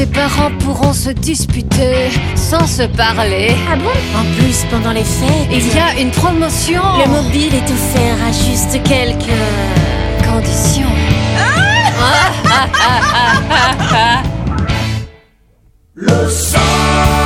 tes parents pourront se disputer sans se parler. Ah bon? En plus, pendant les fêtes, il y a une promotion. Le mobile est offert à juste quelques conditions. Le sang